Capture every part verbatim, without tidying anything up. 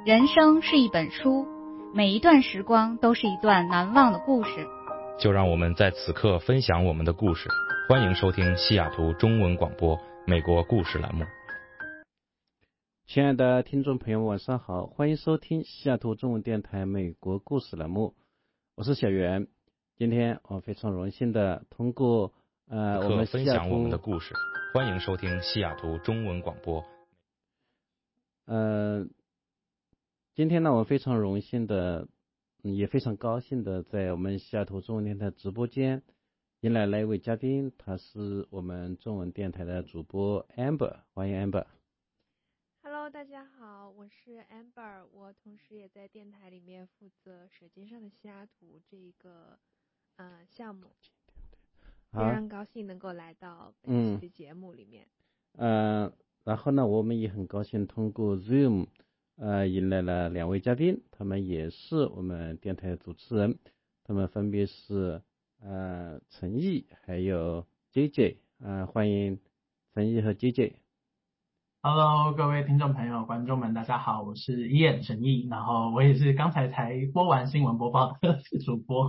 人生是一本书，每一段时光都是一段难忘的故事。 就让我们在此刻分享我们的故事。欢迎收听西雅图中文广播美国故事栏目。 亲爱的听众朋友晚上好，欢迎收听西雅图中文电台美国故事栏目，我是小袁。今天我非常荣幸的通过呃我们分享我们的故事。欢迎收听西雅图中文广播。 呃今天呢我非常荣幸的也非常高兴的在我们西雅图中文电台直播间迎来了一位嘉宾，他是我们中文电台的主播 Amber， 欢迎 Amber。Hello， 大家好，我是 Amber， 我同时也在电台里面负责舌尖上的西雅图这个呃项目，非常高兴能够来到本期的节目里面。 嗯、呃，然后呢，我们也很高兴通过 Zoom 呃迎来了两位嘉宾，他们也是我们电台的主持人，他们分别是呃陈毅还有 J J， 呃欢迎陈毅和 J J。Hello， 各位听众朋友、观众们，大家好，我是Ian陈毅，然后我也是刚才才播完新闻播报的主播。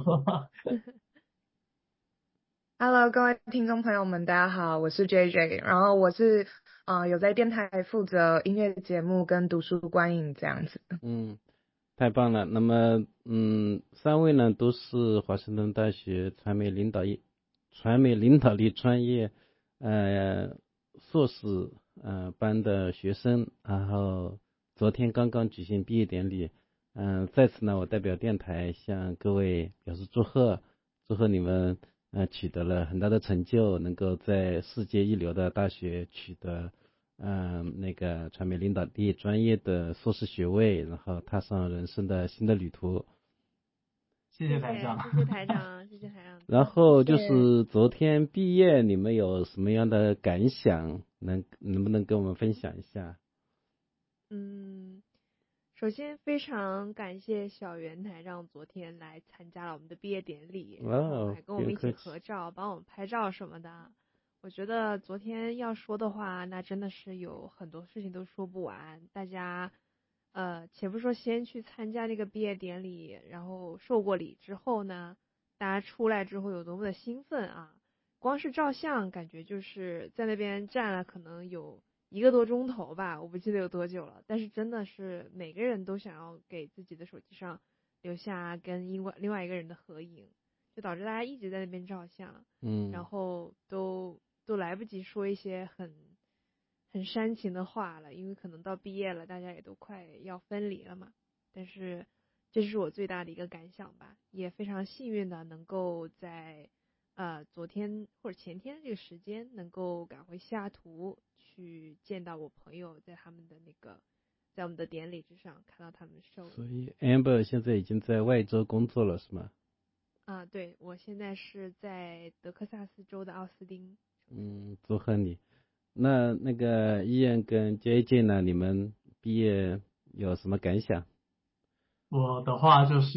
Hello， 各位听众朋友们，大家好，我是 J J， 然后我是呃有在电台负责音乐节目跟读书观影这样子。 嗯，太棒了。那么嗯，三位呢都是华盛顿大学传媒领导业传媒领导力专业呃硕士呃班的学生，然后昨天刚刚举行毕业典礼。嗯、呃，在此呢我代表电台向各位表示祝贺，祝贺你们呃取得了很大的成就，能够在世界一流的大学取得嗯、呃，那个传媒领导力专业的硕士学位，然后踏上人生的新的旅途。 谢谢台长， 谢谢台长，谢谢台长。 然后就是昨天毕业，你们有什么样的感想？能能不能跟我们分享一下？ 嗯，首先非常感谢小袁台长昨天来参加了我们的毕业典礼， 哦、 然后还跟我们一起合照，帮我们拍照什么的。我觉得昨天要说的话，那真的是有很多事情都说不完。大家，呃，且不说先去参加这个毕业典礼，然后受过礼之后呢，大家出来之后有多么的兴奋啊！光是照相，感觉就是在那边站了可能有一个多钟头吧，我不记得有多久了。但是真的是每个人都想要给自己的手机上留下跟另外另外一个人的合影，就导致大家一直在那边照相， 嗯， 然后都。都来不及说一些很很煽情的话了，因为可能到毕业了，大家也都快要分离了嘛。但是这是我最大的一个感想吧，也非常幸运的能够在呃昨天或者前天这个时间能够赶回西雅图去见到我朋友，在他们的那个在我们的典礼之上看到他们受。 所以 Amber 现在已经在外州工作了是吗？ 啊，对，我现在是在德克萨斯州的奥斯汀。 嗯，祝贺你。那那个伊恩跟 J J 呢？你们毕业有什么感想？ 我的话就是，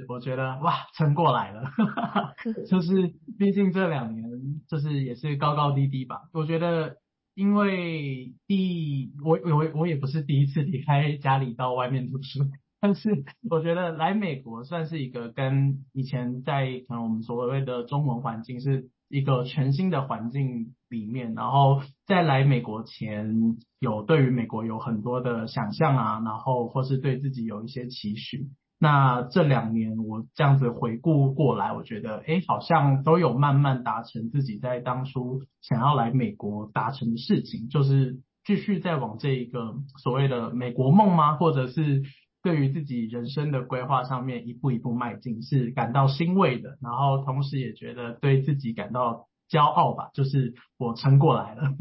我觉得哇，撑过来了，就是毕竟这两年就是也是高高低低吧。我觉得，因为第我我我也不是第一次离开家里到外面读书，但是我觉得来美国算是一个跟以前在可能我们所谓的中文环境是一个全新的环境里面，然后在来美国前有对于美国有很多的想象啊，然后或是对自己有一些期许。那这两年我这样子回顾过来，我觉得哎，好像都有慢慢达成自己在当初想要来美国达成的事情，就是继续在往这一个所谓的美国梦吗？或者是对于自己人生的规划上面一步一步迈进，是感到欣慰的，然后同时也觉得对自己感到骄傲吧，就是我撑过来了。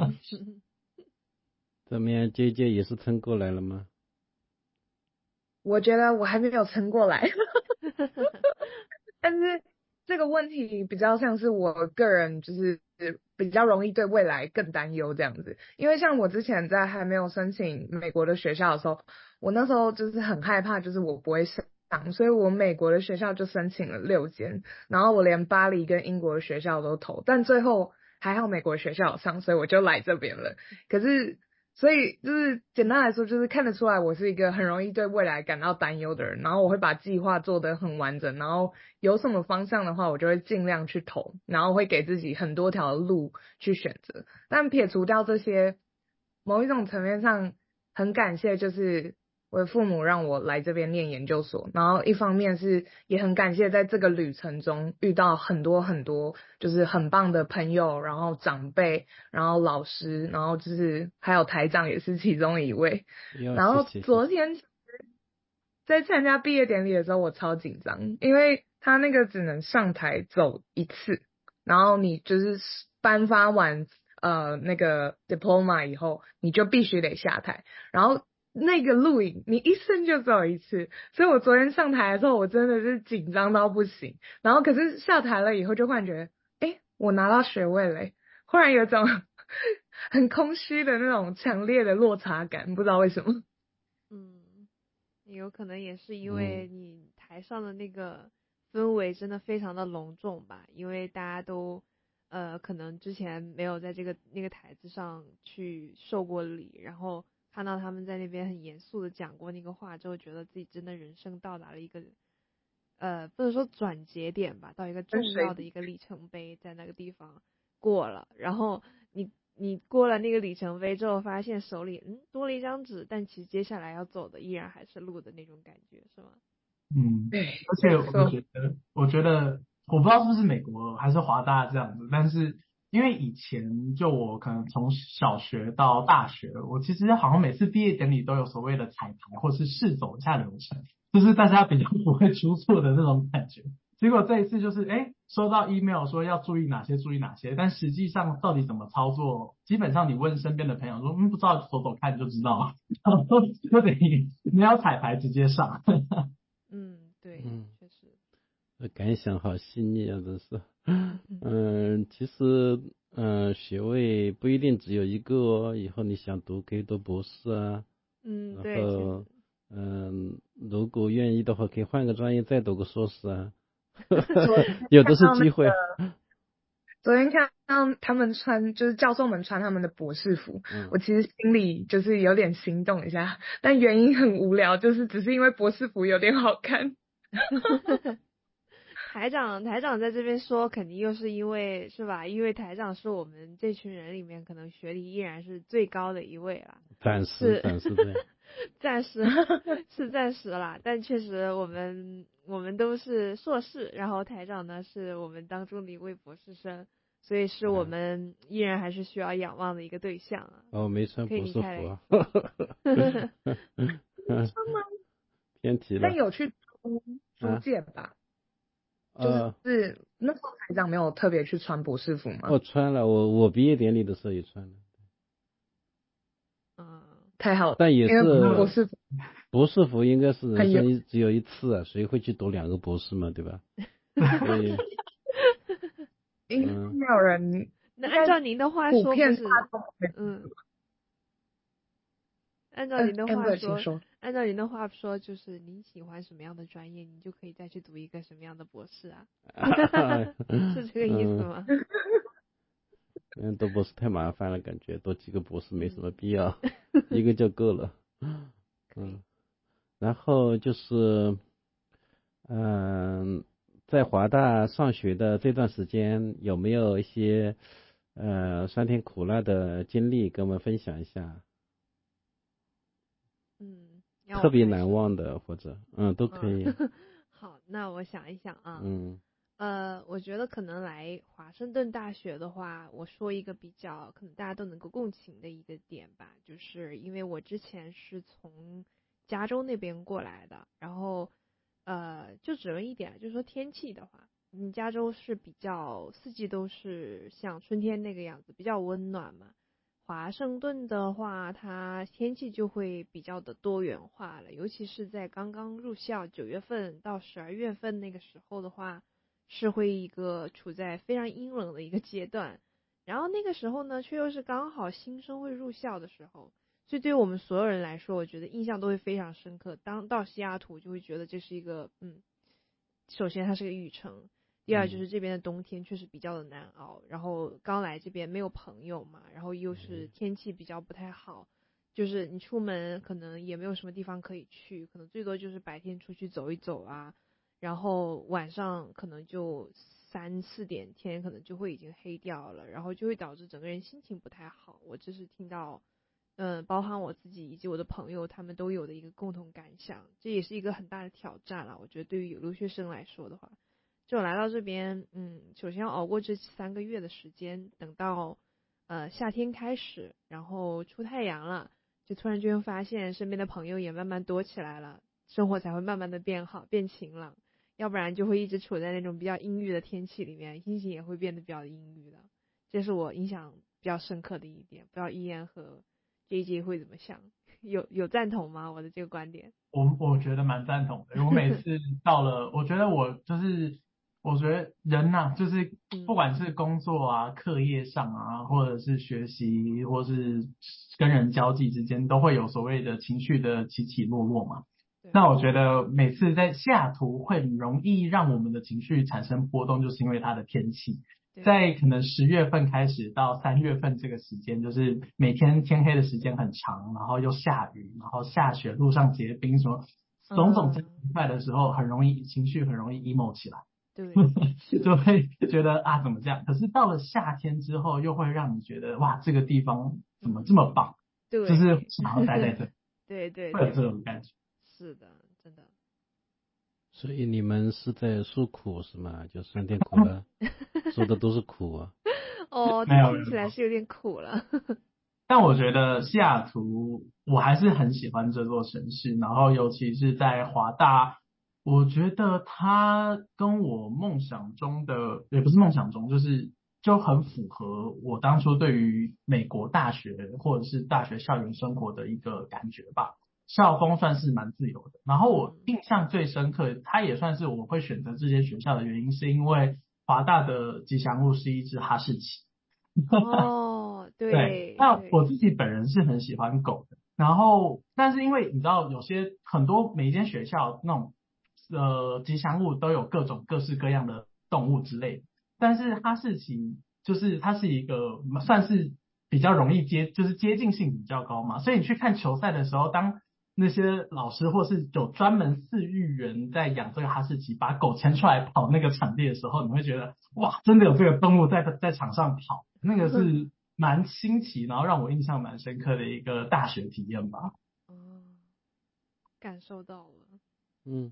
怎么样 ，J J 也是撑过来了吗？ 我觉得我还没有撑过来，但是这个问题比较像是我个人就是比较容易对未来更担忧这样子，因为像我之前在还没有申请美国的学校的时候，我那时候就是很害怕，就是我不会上，所以我美国的学校就申请了六间，然后我连巴黎跟英国的学校都投，但最后还好美国学校有上，所以我就来这边了。可是所以就是简单来说，就是看得出来我是一个很容易对未来感到担忧的人，然后我会把计划做得很完整，然后有什么方向的话，我就会尽量去投，然后会给自己很多条路去选择。但撇除掉这些，某一种层面上很感谢，就是我的父母让我来这边念研究所，然后一方面是也很感谢在这个旅程中遇到很多很多就是很棒的朋友，然后长辈，然后老师，然后就是还有台长也是其中一位。然后昨天在参加毕业典礼的时候，我超紧张，因为他那个只能上台走一次，然后你就是颁发完呃那个 diploma 以后，你就必须得下台，然后那个录影你一生就只有一次，所以我昨天上台的时候，我真的是紧张到不行。然后可是下台了以后，就忽然觉得，哎，我拿到学位了，忽然有种很空虚的那种强烈的落差感，不知道为什么。 嗯，有可能也是因为你台上的那个氛围真的非常的隆重吧，因为大家都呃可能之前没有在这个那个台子上去受过礼，然后看到他们在那边很严肃的讲过那个话之后，觉得自己真的人生到达了一个呃不能说转折点吧，到一个重要的一个里程碑，在那个地方过了，然后你你过了那个里程碑之后，发现手里嗯多了一张纸，但其实接下来要走的依然还是路的那种感觉，是吗？ 嗯，而且我觉得，我觉得我不知道是不是美国还是华大这样子，但是因为以前就我可能从小学到大学，我其实好像每次毕业典礼都有所谓的彩排或是试走一下流程，就是大家比较不会出错的那种感觉。结果这一次就是哎收到 email 说要注意哪些注意哪些，但实际上到底怎么操作，基本上你问身边的朋友说嗯不知道，走走看就知道了，然后就等于没有彩排直接上。 嗯，对， 嗯， 确实。 感想好细腻啊，真是。嗯，其实嗯学位不一定只有一个哦，以后你想读可以读博士啊。 嗯，对， 然后嗯，如果愿意的话，可以换个专业再读个硕士啊。有的是机会。 昨天看到他们穿，就是教授们穿他们的博士服，嗯、我其实心里就是有点心动一下，但原因很无聊，就是只是因为博士服有点好看。 台长，台长在这边说，肯定又是因为是吧？因为台长是我们这群人里面可能学历依然是最高的一位了。 暂时，暂时对。 暂时是暂时啦，但确实我们我们都是硕士，然后台长呢是我们当中的一位博士生，所以是我们依然还是需要仰望的一个对象啊。 哦，没穿博士服啊。偏题了。 但有去租租借吧？啊、就是那时候台长没有特别去穿博士服吗？ 我穿了，我我毕业典礼的时候也穿了。 嗯， 太好了。 但也是博士服， 博士服应该是人生只有一次啊，谁会去读两个博士嘛，对吧？所以， 应该没有人。 那按照您的话说，不是，嗯，按照您的话说， 说按照您的话说，就是您喜欢什么样的专业，你就可以再去读一个什么样的博士啊？是这个意思吗？ 嗯，读博士太麻烦了，感觉多几个博士没什么必要，一个就够了。嗯，然后就是，嗯、呃，在华大上学的这段时间，有没有一些呃酸甜苦辣的经历跟我们分享一下？ 嗯， 特别难忘的或者嗯都可以。 嗯、好，那我想一想啊。 嗯。 呃，我觉得可能来华盛顿大学的话，我说一个比较可能大家都能够共情的一个点吧，就是因为我之前是从加州那边过来的，然后呃，就只问一点，就是说天气的话，嗯，加州是比较四季都是像春天那个样子，比较温暖嘛。华盛顿的话，它天气就会比较的多元化了，尤其是在刚刚入校九月份到十二月份那个时候的话。是会一个处在非常阴冷的一个阶段，然后那个时候呢，却又是刚好新生会入校的时候，所以对于我们所有人来说，我觉得印象都会非常深刻。当到西雅图，就会觉得这是一个，嗯，首先它是个雨城，第二就是这边的冬天确实比较的难熬，然后刚来这边没有朋友嘛，然后又是天气比较不太好， 就是你出门可能也没有什么地方可以去，可能最多就是白天出去走一走啊，然后晚上可能就三四点天可能就会已经黑掉了，然后就会导致整个人心情不太好。我这是听到嗯，包含我自己以及我的朋友他们都有的一个共同感想，这也是一个很大的挑战了。我觉得对于有留学生来说的话，就我来到这边，嗯，首先要熬过这三个月的时间，等到呃夏天开始，然后出太阳了，就突然间发现身边的朋友也慢慢多起来了，生活才会慢慢的变好变晴朗，要不然就会一直处在那种比较阴郁的天气里面，心情也会变得比较阴郁的。这是我印象比较深刻的一点，不知道伊安和 J J 会怎么想？有有赞同吗？我的这个观点？ 我我觉得蛮赞同的。我每次到了，我觉得我就是，我觉得人呐、就是不管是工作啊、课业上啊，或者是学习，或是跟人交际之间，都会有所谓的情绪的起起落落嘛。那我觉得每次在西雅图会很容易让我们的情绪产生波动，就是因为它的天气。在可能十月份开始到三月份这个时间，就是每天天黑的时间很长，然后又下雨，然后下雪，路上结冰，什么种种加一块的时候，很容易情绪很容易 emo 起来， 对， 就会觉得啊怎么这样？可是到了夏天之后，又会让你觉得哇这个地方怎么这么棒， 对， 就是想要待在这， 对对， 会有这种感觉。 是的，真的。 所以你们是在诉苦是吗？就酸甜苦辣，说的都是苦啊。 哦，这听起来是有点苦了。 但我觉得西雅图，我还是很喜欢这座城市，然后尤其是在华大，我觉得它跟我梦想中的，也不是梦想中，就是就很符合我当初对于美国大学或者是大学校园生活的一个感觉吧。校风算是蛮自由的，然后我印象最深刻，它也算是我会选择这些学校的原因，是因为华大的吉祥物是一只哈士奇。 哦，对， 对，那我自己本人是很喜欢狗的，然后但是因为你知道有些很多每一间学校那种呃吉祥物都有各种各式各样的动物之类的，但是哈士奇就是它是一个算是比较容易接，就是接近性比较高嘛，所以你去看球赛的时候，当那些老师或是有专门饲育员在养这个哈士奇，把狗牵出来跑那个场地的时候，你会觉得哇，真的有这个动物在在场上跑，那个是蛮新奇，然后让我印象蛮深刻的一个大学体验吧。 哦，感受到了。 嗯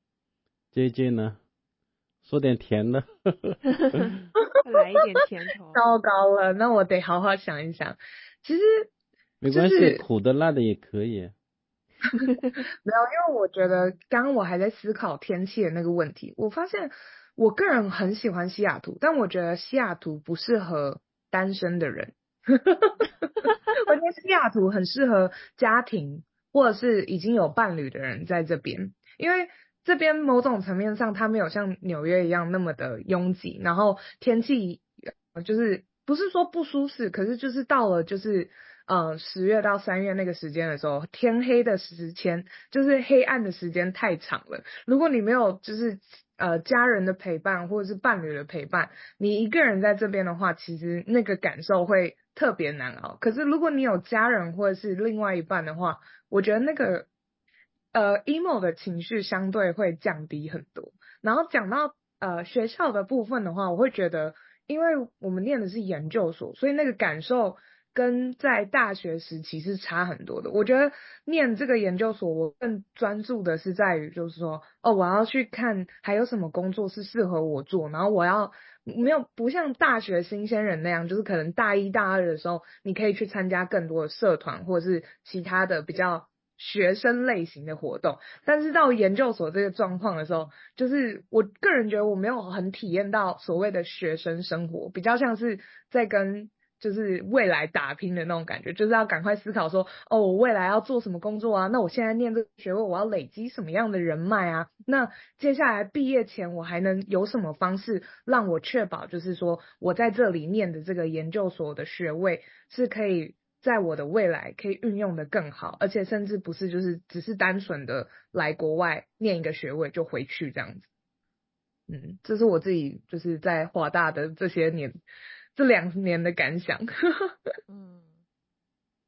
，J J 呢？说点甜的。 来一点甜头。 糟糕了，那我得好好想一想。其实、 就是、没关系，苦的辣的也可以。 没有，因为我觉得刚刚我还在思考天气的那个问题，我发现我个人很喜欢西雅图，但我觉得西雅图不适合单身的人。我觉得西雅图很适合家庭或者是已经有伴侣的人在这边，因为这边某种层面上它没有像纽约一样那么的拥挤，然后天气就是不是说不舒适，可是就是到了就是呃十月到三月那个时间的时候，天黑的时间就是黑暗的时间太长了。如果你没有就是呃家人的陪伴或者是伴侣的陪伴，你一个人在这边的话，其实那个感受会特别难熬。可是如果你有家人或者是另外一半的话，我觉得那个呃 emo 的情绪相对会降低很多。然后讲到呃学校的部分的话，我会觉得因为我们念的是研究所，所以那个感受跟在大学时期是差很多的。我觉得念这个研究所，我更专注的是在于就是说，哦，我要去看还有什么工作是适合我做，然后我要没有不像大学新鲜人那样，就是可能大一大二的时候，你可以去参加更多的社团或者是其他的比较学生类型的活动，但是到研究所这个状况的时候，就是我个人觉得我没有很体验到所谓的学生生活，比较像是在跟就是未来打拼的那种感觉，就是要赶快思考说，哦，我未来要做什么工作啊？那我现在念这个学位，我要累积什么样的人脉啊？那接下来毕业前，我还能有什么方式让我确保，就是说我在这里念的这个研究所的学位是可以在我的未来可以运用的更好，而且甚至不是就是只是单纯的来国外念一个学位就回去这样子。嗯，这是我自己就是在华大的这些年这两年的感想。 嗯，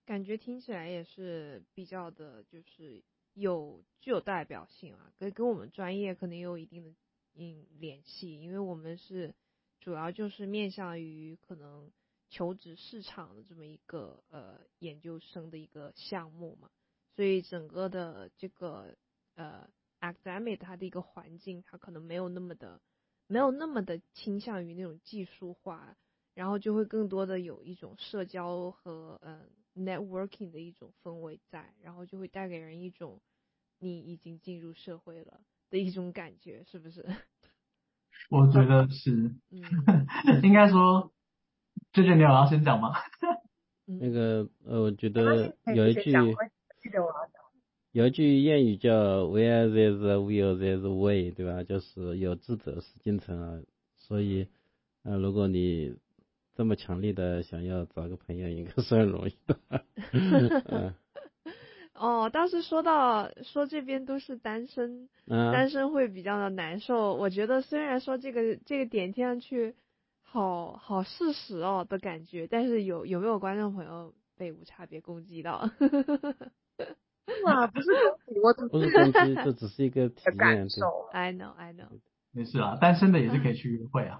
感觉听起来也是比较的，就是有具有代表性啊，跟跟我们专业可能也有一定的嗯联系，因为我们是主要就是面向于可能求职市场的这么一个呃研究生的一个项目嘛，所以整个的这个呃 academic 它的一个环境，它可能没有那么的没有那么的倾向于那种技术化，然后就会更多的有一种社交和嗯、呃、networking 的一种氛围在，然后就会带给人一种你已经进入社会了的一种感觉，是不是？ 我觉得是， 嗯应该说，舅舅你有要先讲吗？ 嗯那个呃，我觉没关系得有一可以先讲句我会记得我要讲。 有一句谚语叫 "Where there's a will, there's a way"，对吧？就是有志者事竟成啊。所以，呃，如果你这么强烈的想要找个朋友，应该是很容易的。嗯哦，倒是说到说这边都是单身， 啊， 单身会比较的难受。我觉得虽然说这个这个点听上去好好事实哦的感觉，但是有有没有观众朋友被无差别攻击到？ 哇，不是攻击，我只不是攻击，这只是一个体的感验，对。 受。 I know, I know。 没事啊，单身的也是可以去约会啊。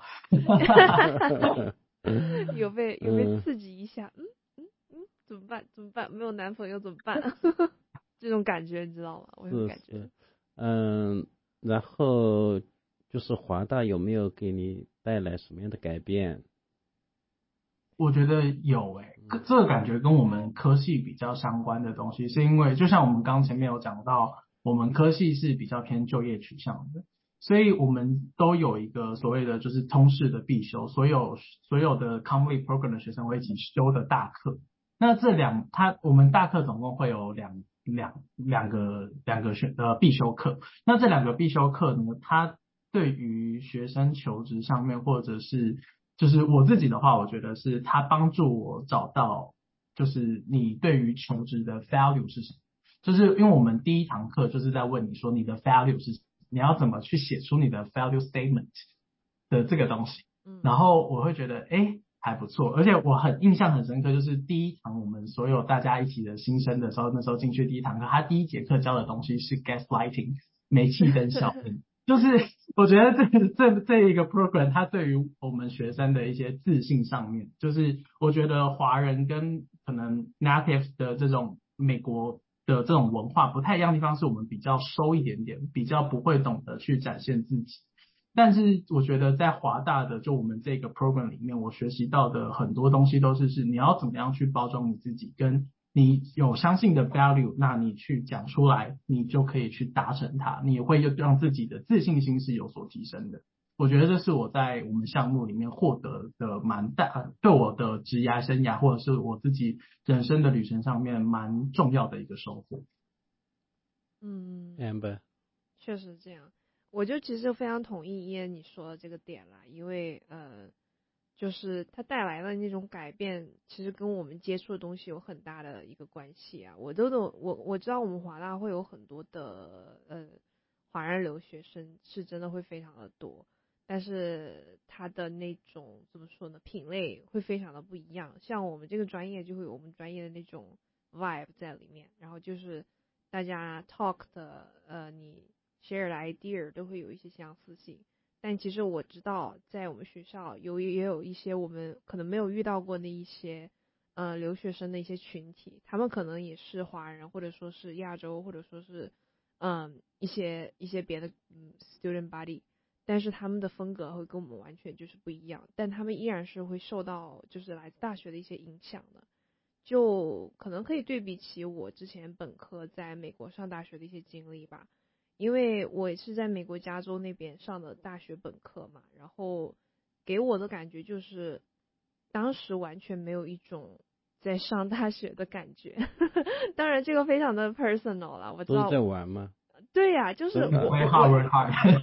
有被有被嗯刺激一下，嗯嗯嗯，怎么办？怎么办？没有男朋友怎么办？这种感觉你知道吗？我有是感觉。 是，嗯，然后就是华大有没有给你带来什么样的改变？ 我觉得有诶、欸，这个感觉跟我们科系比较相关的东西，是因为就像我们刚前面有讲到，我们科系是比较偏就业取向的，所以我们都有一个所谓的就是通识的必修，所有所有的 complete program 的学生会一起修的大课。那这两，它我们大课总共会有两两两个两个学呃必修课。那这两个必修课呢，它对于学生求职上面，或者是就是我自己的话，我觉得是它帮助我找到，就是你对于求职的 value 是什么。就是因为我们第一堂课就是在问你说你的 value 是什么，你要怎么去写出你的 value statement 的这个东西。 嗯， 然后我会觉得，哎，还不错，而且我很印象很深刻，就是第一堂我们所有大家一起的新生的时候，那时候进去第一堂课，他第一节课教的东西是 gaslighting 煤气灯效应，就是我觉得这这这一个 program 它对于我们学生的一些自信上面，就是我觉得华人跟可能 native 的这种美国的这种文化不太一样的地方，是我们比较收一点点，比较不会懂得去展现自己。但是我觉得在华大的就我们这个 program 里面，我学习到的很多东西都是是你要怎么样去包装你自己，跟你有相信的 value， 那你去讲出来，你就可以去达成它，你也会让自己的自信心是有所提升的。我觉得这是我在我们项目里面获得的蛮大，对我的职业生涯或者是我自己人生的旅程上面蛮重要的一个收获。 嗯 Amber， 确实这样。我就其实非常同意伊恩你说的这个点啦，因为呃，就是它带来的那种改变，其实跟我们接触的东西有很大的一个关系啊。我都懂，我我知道我们华大会有很多的呃华人留学生，是真的会非常的多，但是它的那种怎么说呢，品类会非常的不一样。像我们这个专业就会有我们专业的那种 vibe 在里面，然后就是大家 talk 的呃你。share 的 idea 都会有一些相似性，但其实我知道在我们学校有也有一些我们可能没有遇到过的一些呃留学生的一些群体，他们可能也是华人或者说是亚洲或者说是嗯一些一些别的嗯 student body， 但是他们的风格会跟我们完全就是不一样，但他们依然是会受到就是来自大学的一些影响的。就可能可以对比起我之前本科在美国上大学的一些经历吧。因为我是在美国加州那边上的大学本科嘛，然后给我的感觉就是当时完全没有一种在上大学的感觉当然这个非常的 personal 了，我知道都是在玩吗？ 对呀、啊、就是我我 work hard work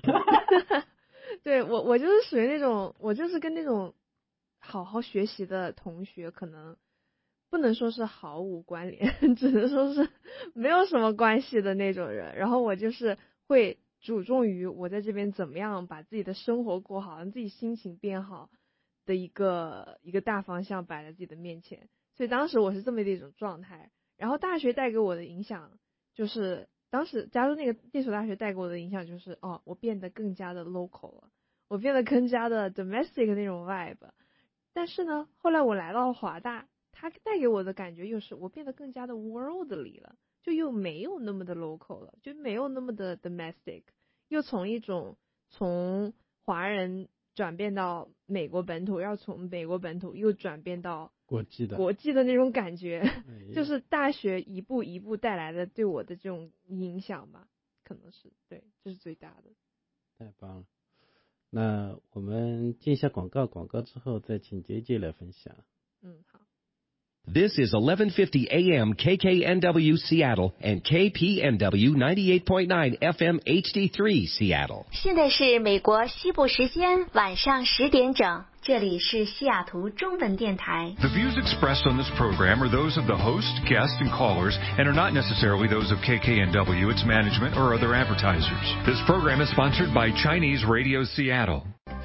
hard 对我我就是属于那种我就是跟那种好好学习的同学可能不能说是毫无关联，只能说是没有什么关系的那种人。然后我就是会注重于我在这边怎么样把自己的生活过好，让自己心情变好的一个一个大方向摆在自己的面前。 所以当时我是这么的一种状态。然后大学带给我的影响就是，当时加入那个那所大学带给我的影响就是，哦，我变得更加的 local 了，我变得更加的 domestic 那种 vibe。但是呢，后来我来到了华大，它带给我的感觉又是我变得更加的 worldly 了，就又没有那么的 local 了，就没有那么的 domestic， 又从一种从华人转变到美国本土，要从美国本土又转变到国际的国际的那种感觉， 哎、 就是大学一步一步带来的对我的这种影响吧，可能是对，这是最大的。 太棒了。那我们进一下广告，广告之后再请杰杰来分享。 嗯，好。 This is eleven fifty A M K K N W Seattle and K P N W ninety-eight point nine F M H D three Seattle. 现在是美国西部时间晚上十点整，这里是西雅图中文电台。 The views expressed on this program are those of the host, guests, and callers and are not necessarily those of K K N W, its management, or other advertisers. This program is sponsored by Chinese Radio Seattle.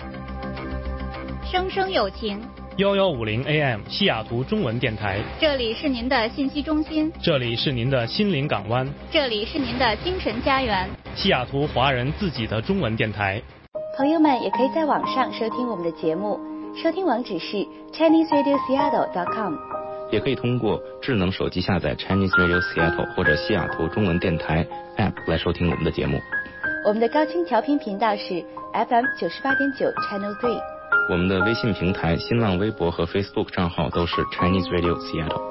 生生有情一一五零 A M 西雅图中文电台， 这里是您的信息中心， 这里是您的心灵港湾， 这里是您的精神家园， 西雅图华人自己的中文电台。 朋友们也可以在网上收听我们的节目，收听网址是 Chinese Radio Seattle dot com， 也可以通过智能手机下载 Chinese Radio Seattle 或者西雅图中文电台 App 来收听我们的节目。 我们的高清调频频道是 F M 九十八点九 Channel three。 我们的微信平台、新浪微博和 Facebook 账号都是 Chinese Radio Seattle。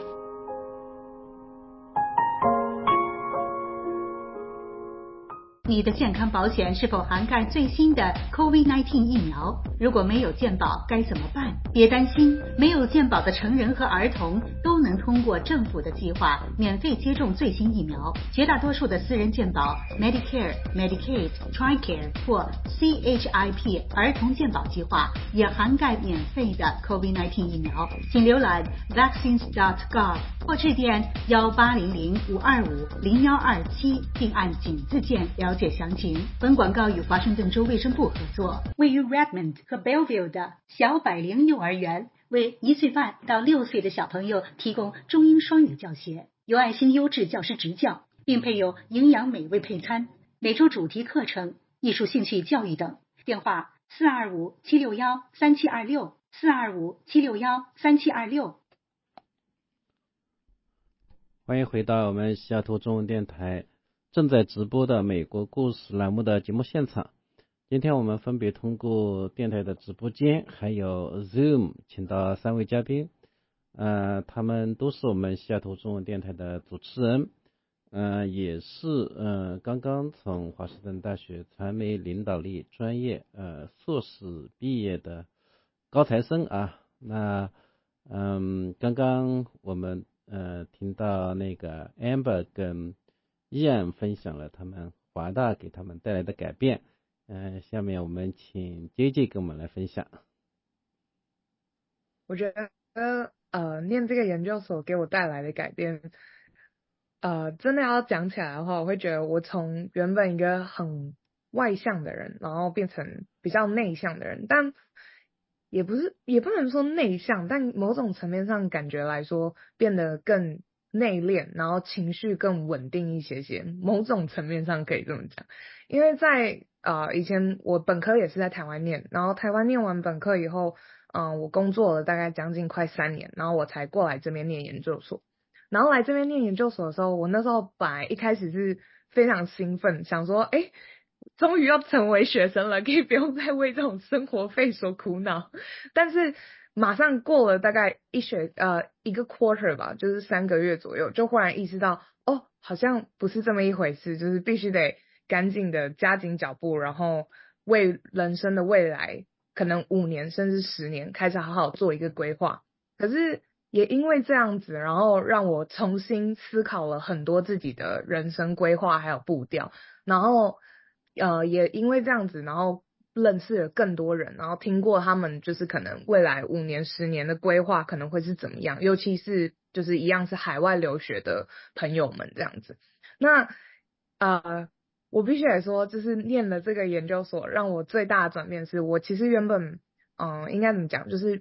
你的健康保险是否涵盖最新的 COVID 十九 疫苗？如果没有健保该怎么办？别担心，没有健保的成人和儿童都能通过政府的计划免费接种最新疫苗。绝大多数的私人健保 Medicare、Medicaid、Tricare 或 C H I P 儿童健保计划也涵盖免费的 COVID 十九 疫苗。请浏览 vaccines dot gov 或致电幺八零零五二五零幺二七，并按井字键了解详情。本广告与华盛顿州卫生部合作。位于 Redmond 和 Belleville 的小百灵幼儿园为一岁半到六岁的小朋友提供中英双语教学，有爱心优质教师执教，并配有营养美味配餐，每周主题课程、艺术兴趣教育等。电话四二五七六幺三七二六四二五七六幺三七二六。 欢迎回到我们西雅图中文电台正在直播的美国故事栏目的节目现场。今天我们分别通过电台的直播间还有 Zoom 请到三位嘉宾，呃，他们都是我们西雅图中文电台的主持人，呃，也是呃刚刚从华盛顿大学传媒领导力专业呃硕士毕业的高材生啊。那嗯，刚刚我们呃听到那个 Amber 跟Ian 分享了他们华大给他们带来的改变，呃，下面我们请 J J 跟我们来分享。 我觉得呃，念这个研究所给我带来的改变，呃，真的要讲起来的话，我会觉得我从原本一个很外向的人，然后变成比较内向的人，但也不是，也不能说内向，但某种层面上感觉来说变得更内敛，然后情绪更稳定一些些，某种层面上可以这么讲。因为在呃以前我本科也是在台湾念，然后台湾念完本科以后，嗯、呃，我工作了大概将近快三年，然后我才过来这边念研究所。然后来这边念研究所的时候，我那时候本来一开始是非常兴奋，想说，哎，终于要成为学生了，可以不用再为这种生活费所苦恼。但是马上过了大概一学呃一个 quarter 吧，就是三个月左右，就忽然意识到，哦，好像不是这么一回事，就是必须得赶紧的加紧脚步，然后为人生的未来可能五年甚至十年开始好好做一个规划。可是也因为这样子，然后让我重新思考了很多自己的人生规划还有步调，然后呃也因为这样子，然后认识了更多人，然后听过他们就是可能未来五年十年的规划可能会是怎么样，尤其是就是一样是海外留学的朋友们这样子。那呃我必须得说，就是念了这个研究所让我最大的转变是，我其实原本嗯应该怎么讲，就是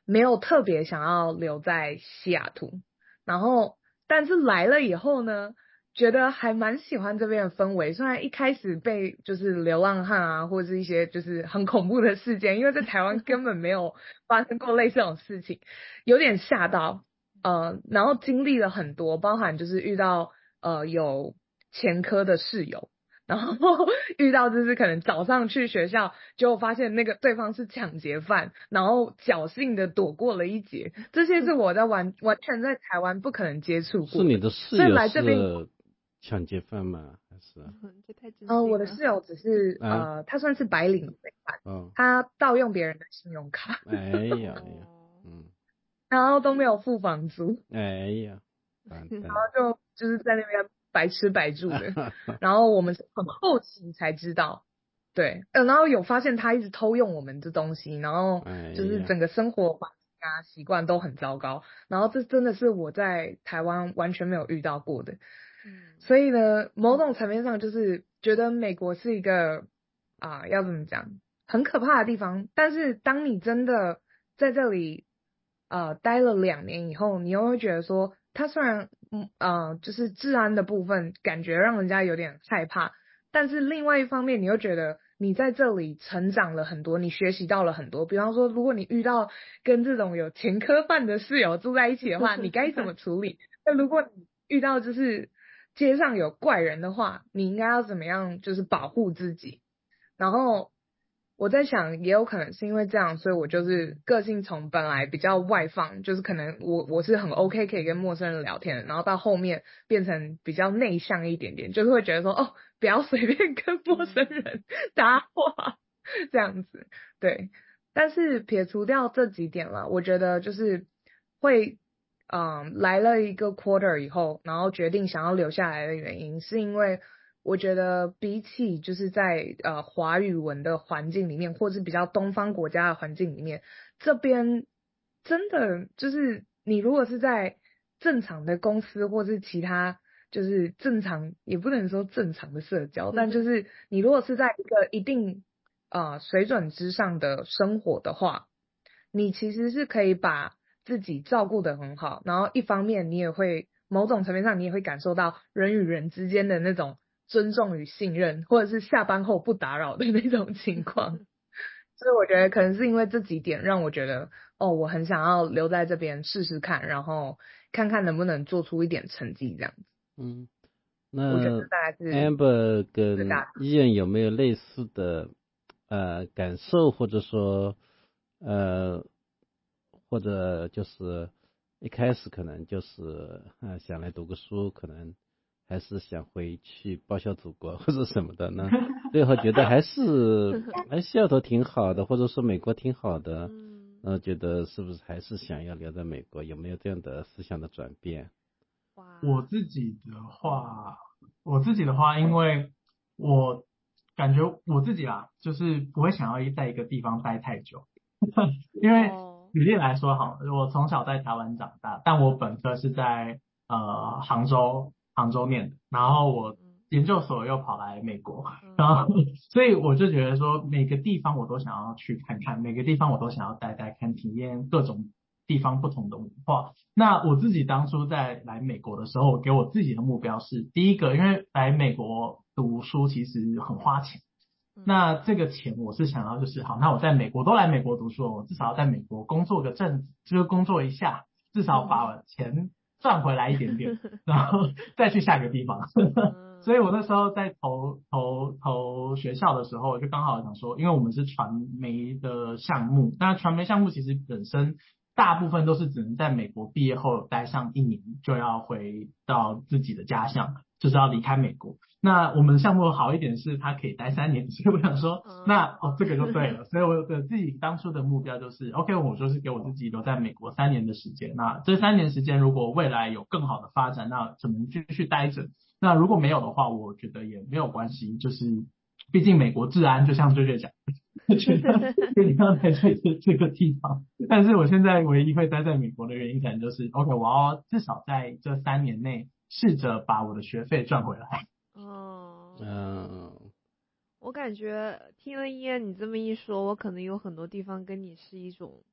没有特别想要留在西雅图，然后但是来了以后呢，觉得还蛮喜欢这边的氛围，虽然一开始被就是流浪汉啊或者是一些就是很恐怖的事件，因为在台湾根本没有发生过类似这种事情，有点吓到，呃，然后经历了很多，包含就是遇到呃有前科的室友，然后遇到就是可能早上去学校，结果发现那个对方是抢劫犯，然后侥幸的躲过了一劫。这些是我在完完全在台湾不可能接触过的。 是你的室友是抢劫犯吗？还是？ 这太真嗯、呃，我的室友只是、啊、呃，他算是白领罪犯，嗯，他盗用别人的信用卡。 哎呀呀，嗯， 然后都没有付房租。 哎呀，然后就就是在那边白吃白住的，然后我们很后期才知道，对，呃，然后有发现他一直偷用我们的东西，然后就是整个生活环境啊习惯都很糟糕，然后这真的是我在台湾完全没有遇到过的，嗯，所以呢，某种层面上就是觉得美国是一个啊、呃、要怎么讲很可怕的地方，但是当你真的在这里呃待了两年以后，你又会觉得说，它虽然嗯呃就是治安的部分感觉让人家有点害怕，但是另外一方面你又觉得你在这里成长了很多，你学习到了很多，比方说如果你遇到跟这种有前科犯的室友住在一起的话，你该怎么处理？那如果你遇到就是街上有怪人的话，你应该要怎么样就是保护自己？然后我在想，也有可能是因为这样，所以我就是个性从本来比较外放，就是可能我我是很 OK 可以跟陌生人聊天的，然后到后面变成比较内向一点点，就是会觉得说哦，不要随便跟陌生人搭话这样子，对。但是撇除掉这几点了，我觉得就是会嗯来了一个 quarter 以后，然后决定想要留下来的原因，是因为我觉得比起就是在呃华语文的环境里面，或是比较东方国家的环境里面，这边真的就是你如果是在正常的公司或是其他就是正常也不能说正常的社交，但就是你如果是在一个一定呃水准之上的生活的话，你其实是可以把自己照顾得很好，然后一方面你也会某种层面上你也会感受到人与人之间的那种尊重与信任，或者是下班后不打扰的那种情况。所以我觉得可能是因为这几点让我觉得哦，我很想要留在这边试试看，然后看看能不能做出一点成绩这样子。 嗯，那我觉得大概是 Amber 跟 Ian 有没有类似的呃感受，或者说呃或者就是一开始可能就是呃想来读个书，可能还是想回去报效祖国或者什么的呢？最后觉得还是哎西雅图挺好的，或者说美国挺好的，呃，觉得是不是还是想要留在美国？有没有这样的思想的转变？ 我自己的话，我自己的话，因为我感觉我自己啦，就是不会想要在一个地方待太久，因为举例来说好了，我从小在台湾长大，但我本科是在呃杭州杭州念的，然后我研究所又跑来美国，然后所以我就觉得说每个地方我都想要去看看，每个地方我都想要待待看，体验各种地方不同的文化。那我自己当初在来美国的时候，我给我自己的目标是，第一个，因为来美国读书其实很花钱，那这个钱我是想要就是好，那我在美国都来美国读书了，我至少要在美国工作个阵子，就是工作一下，至少把钱赚回来一点点，然后再去下一个地方。所以我那时候在投投投学校的时候，就刚好想说，因为我们是传媒的项目，那传媒项目其实本身大部分都是只能在美国毕业后待上一年就要回到自己的家乡，就是要离开美国。那我们项目好一点是它可以待三年，所以我想说，那哦这个就对了。所以我的自己当初的目标就是 ，OK， 我就是给我自己留在美国三年的时间。那这三年时间如果未来有更好的发展，那怎么继续待着？那如果没有的话，我觉得也没有关系，就是毕竟美国治安就像追追讲，觉得一定要待在这这个地方。但是我现在唯一会待在美国的原因，可能就是 OK， 我要至少在这三年内试着把我的学费赚回来。 哦， 嗯， 我感觉听了Ian你这么一说，我可能有很多地方跟你是一种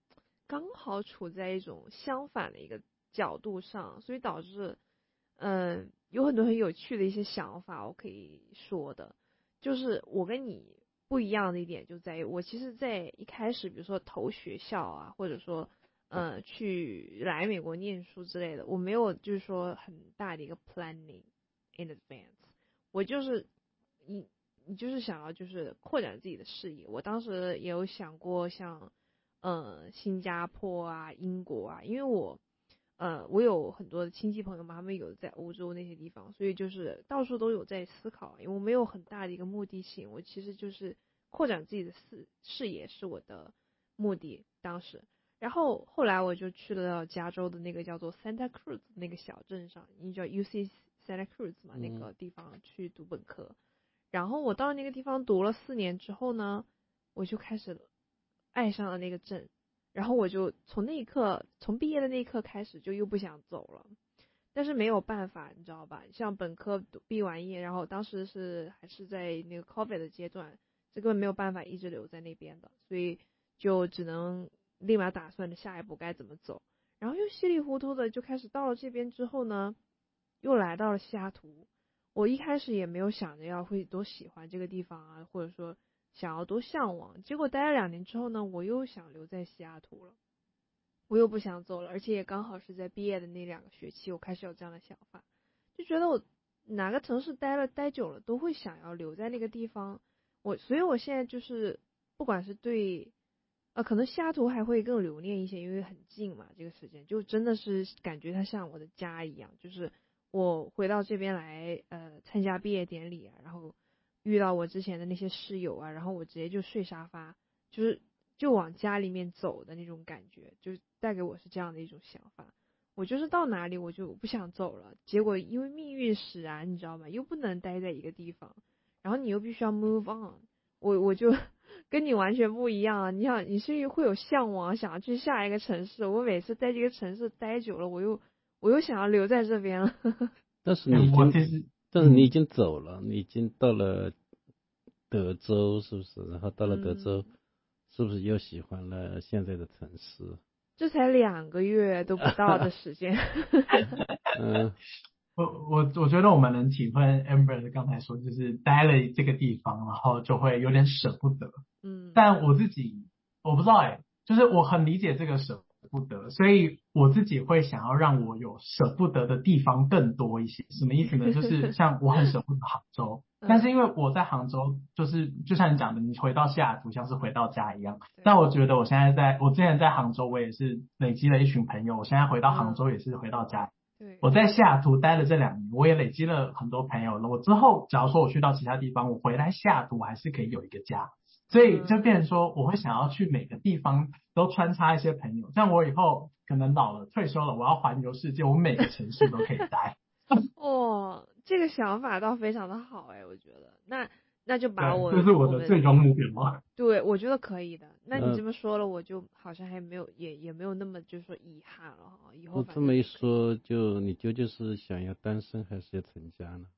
刚好处在一种相反的一个角度上，所以导致嗯、呃、有很多很有趣的一些想法我可以说的。就是我跟你不一样的一点就在于，我其实在一开始比如说投学校啊，或者说呃去来美国念书之类的，我没有就是说很大的一个 planning in advance， 我就是你你就是想要就是扩展自己的视野。我当时也有想过像呃新加坡啊、英国啊，因为我呃我有很多的亲戚朋友嘛，他们有在欧洲那些地方，所以就是到处都有在思考，因为我没有很大的一个目的性，我其实就是扩展自己的视视野是我的目的当时。然后后来我就去了加州的那个叫做 Santa Cruz 那个小镇上，你知道 U C Santa Cruz 嘛，那个地方去读本科。然后我到那个地方读了四年之后呢，我就开始爱上了那个镇，然后我就从那一刻，从毕业的那一刻开始就又不想走了。但是没有办法，你知道吧？像本科毕完业，然后当时是还是在那个 COVID 的阶段，这根本没有办法一直留在那边的，所以就只能立马打算着下一步该怎么走。然后又稀里糊涂的就开始到了这边之后呢，又来到了西雅图。我一开始也没有想着要会多喜欢这个地方啊，或者说想要多向往。结果待了两年之后呢，我又想留在西雅图了，我又不想走了，而且也刚好是在毕业的那两个学期，我开始有这样的想法，就觉得我哪个城市待了待久了，都会想要留在那个地方。我所以我现在就是不管是对呃可能西雅图还会更留恋一些，因为很近嘛，这个时间就真的是感觉它像我的家一样，就是我回到这边来呃参加毕业典礼啊，然后遇到我之前的那些室友啊，然后我直接就睡沙发，就是就往家里面走的那种感觉，就是带给我是这样的一种想法。我就是到哪里我就不想走了，结果因为命运使然，你知道吗？又不能待在一个地方，然后你又必须要 move on， 我我就跟你完全不一样啊！你想你是会有向往，想要去下一个城市，我每次在这个城市待久了，我又我又想要留在这边了。 但是你已经，但是你已经走了，你已经到了德州，是不是？然后到了德州，嗯、是不是又喜欢了现在的城市？ 这才两个月都不到的时间。 嗯，我我我觉得我们能体会 Amber 刚才说，就是待了这个地方，然后就会有点舍不得。 嗯， 但我自己我不知道哎、欸，就是我很理解这个舍不得，所以我自己会想要让我有舍不得的地方更多一些。什么意思呢？就是像我很舍不得杭州。但是因为我在杭州，就是就像你讲的，你回到西雅图像是回到家一样。但我觉得我现在在，我之前在杭州，我也是累积了一群朋友。我现在回到杭州也是回到家。 对。 我在西雅图待了这两年，我也累积了很多朋友了。我之后假如说我去到其他地方，我回来西雅图还是可以有一个家。所以就变成说，我会想要去每个地方都穿插一些朋友。像我以后可能老了退休了，我要环游世界，我每个城市都可以待。 哦，这个想法倒非常的好哎，我觉得那那就把我这是我的最终目标吗？ 对，我觉得可以的。那你这么说了，我就好像还没有也也没有那么就是说遗憾了哈。以后这么一说，就你究竟是想要单身还是要成家呢？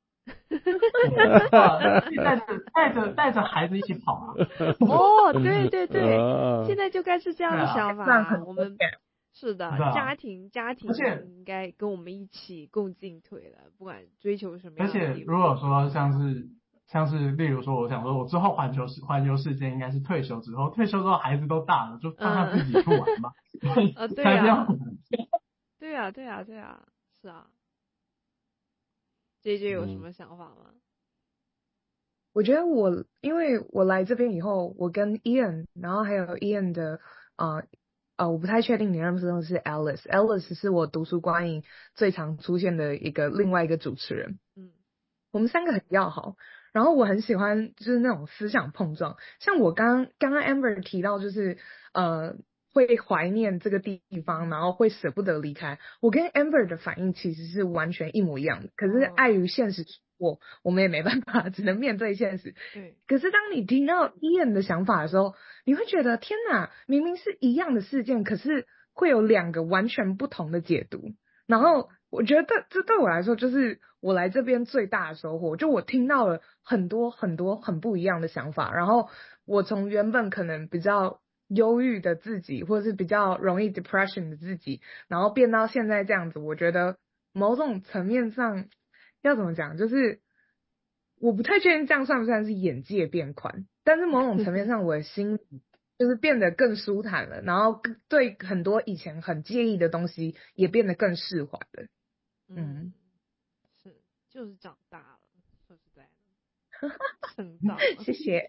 带着带着带着孩子一起跑啊！ 哦，对对对，现在就该是这样的想法。啊、我们是的，家庭家庭应该跟我们一起共进退的，不管追求什么样的。 而且如果说像是像是例如说，我想说我之后环球环游世界应该是退休之后，退休之后孩子都大了，就让他自己去玩嘛。 啊，对呀，对呀，对呀，对呀，是啊。J J 有什么想法吗？嗯、 我觉得我因为我来这边以后，我跟 Ian， 然后还有 Ian 的啊啊、呃，我不太确定你认不认识 Alice。Alice 是我读书观影最常出现的一个另外一个主持人。 嗯， 我们三个很要好，然后我很喜欢就是那种思想碰撞。像我刚刚刚 Amber 提到，就是呃。会怀念这个地方，然后会舍不得离开。我跟 Amber 的反应其实是完全一模一样的，可是碍于现实我我们也没办法，只能面对现实。 对。 可是当你听到 Ian 的想法的时候，你会觉得天哪，明明是一样的事件，可是会有两个完全不同的解读。然后我觉得这对我来说就是我来这边最大的收获，就我听到了很多很多很不一样的想法，然后我从原本可能比较忧郁的自己，或者是比较容易 depression 的自己，然后变到现在这样子，我觉得某种层面上要怎么讲，就是我不太确定这样算不算是眼界变宽，但是某种层面上我的心就是变得更舒坦了，然后对很多以前很介意的东西也变得更释怀了。嗯， 是，就是长大了，说实在的，成长了。 谢谢。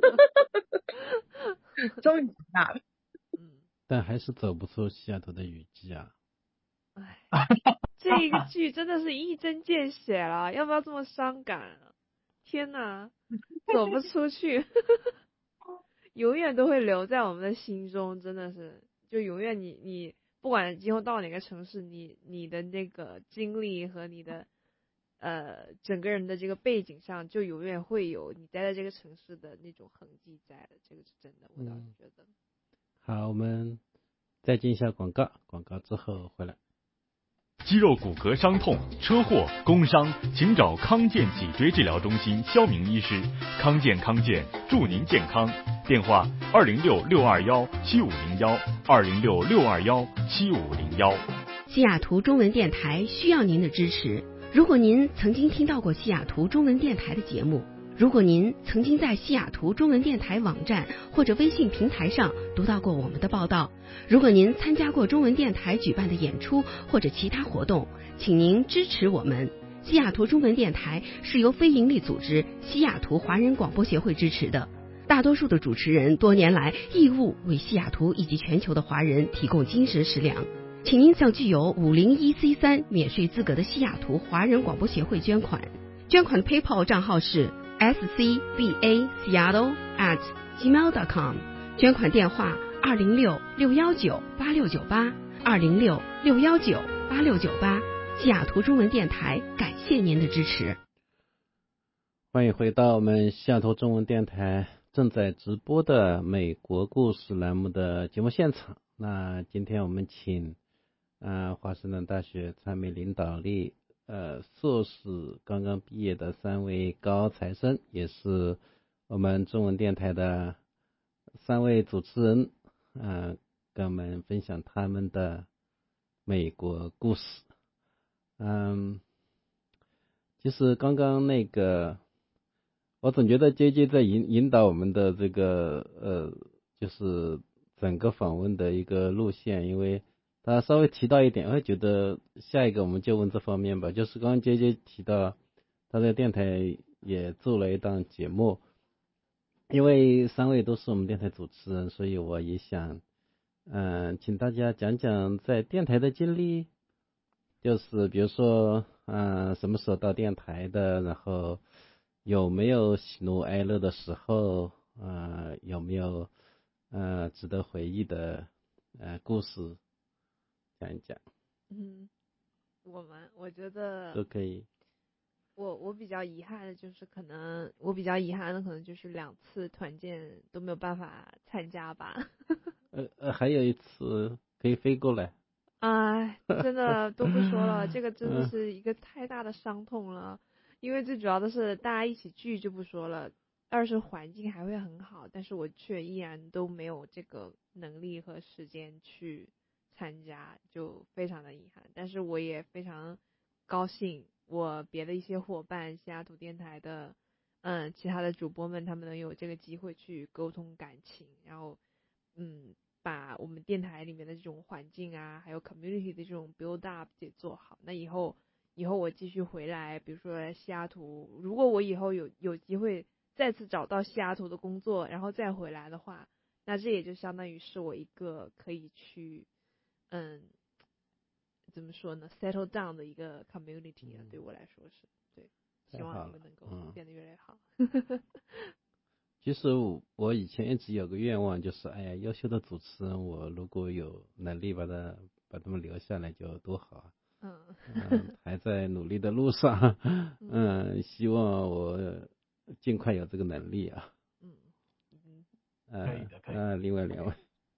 终于长大了。 嗯， 但还是走不出西雅图的雨季啊。 哎，这一个剧真的是一针见血了，要不要这么伤感啊？天哪，走不出去。永远都会留在我们的心中，真的是，就永远你你不管今后到哪个城市，你你的那个经历和你的呃整个人的这个背景上，就永远会有你待在这个城市的那种痕迹在的，这个是真的，我倒是觉得。 嗯、好，我们再进一下广告，广告之后回来。 肌肉骨骼伤痛、车祸、工伤，请找康健脊椎治疗中心肖明医师。康健康健，祝您健康。电话：二零六六二幺七五零幺，二零六六二幺七五零幺。 西雅图中文电台需要您的支持。如果您曾经听到过西雅图中文电台的节目，如果您曾经在西雅图中文电台网站或者微信平台上读到过我们的报道，如果您参加过中文电台举办的演出或者其他活动，请您支持我们。西雅图中文电台是由非营利组织西雅图华人广播协会支持的，大多数的主持人多年来义务为西雅图以及全球的华人提供精神食粮。请您向具有五零一 C 三 免税资格的西雅图华人广播协会捐款，捐款的 PayPal 账号是 s c b a seattle at gmail dot com， 捐款电话二零六六幺九八六九八，二零六六幺九八六九八。西雅图中文电台感谢您的支持。 欢迎回到我们西雅图中文电台正在直播的美国故事栏目的节目现场。那今天我们请呃华盛顿大学传媒领导力呃硕士刚刚毕业的三位高材生，也是我们中文电台的三位主持人，呃跟我们分享他们的美国故事。嗯，其实刚刚那个，我总觉得 J J 在引引导我们的这个呃，就是整个访问的一个路线，因为他稍微提到一点，我会觉得下一个我们就问这方面吧。就是刚刚 J J 提到他在电台也做了一档节目，因为三位都是我们电台主持人，所以我也想嗯、呃，请大家讲讲在电台的经历。就是比如说，嗯、呃，什么时候到电台的，然后有没有喜怒哀乐的时候，呃，有没有呃值得回忆的呃故事，讲一讲。 嗯，我们我觉得都可以。 我我比较遗憾的就是，可能我比较遗憾的可能就是两次团建都没有办法参加吧。 呃呃，还有一次可以飞过来。 哎，真的都不说了，这个真的是一个太大的伤痛了。因为最主要的是大家一起聚就不说了，二是环境还会很好，但是我却依然都没有这个能力和时间去参加，就非常的遗憾。但是我也非常高兴，我别的一些伙伴，西雅图电台的嗯其他的主播们，他们能有这个机会去沟通感情，然后嗯。把我们电台里面的这种环境啊，还有 community 的这种 build up 给做好。那以后，以后我继续回来，比如说西雅图，如果我以后有有机会再次找到西雅图的工作，然后再回来的话，那这也就相当于是我一个可以去，嗯，怎么说呢 ，settle down 的一个 community 啊，对我来说是对，希望你们能够变得越来越好。嗯其实我以前一直有个愿望，就是哎呀，优秀的主持人，我如果有能力把他把他们留下来，就多好啊！嗯，嗯还在努力的路上，嗯，希望我尽快有这个能力啊。嗯嗯，呃、可以的，可以的。 呃，另外两位，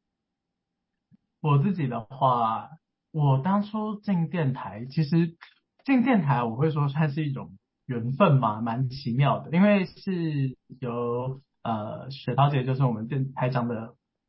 我自己的话，我当初进电台，其实进电台我会说算是一种缘分嘛，蛮奇妙的，因为是由。呃，雪桃姐就是我们电台长的